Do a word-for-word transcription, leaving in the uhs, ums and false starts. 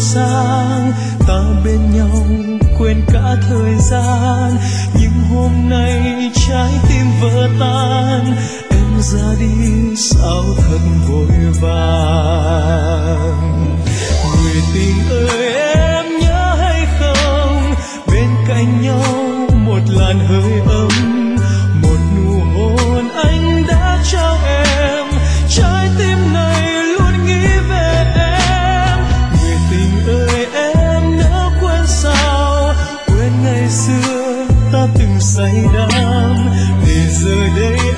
sang, ta bên nhau quên cả thời gian. Nhưng hôm nay trái tim vỡ tan, em ra đi sao thật vội vàng. Người tình ơi em nhớ hay không, bên cạnh nhau một làn hơi ấm, một nụ hôn anh đã trao em. Trái tim này luôn nghĩ về em. Người tình ơi em nỡ quên sao, quên ngày xưa ta từng say đắm, để giờ đây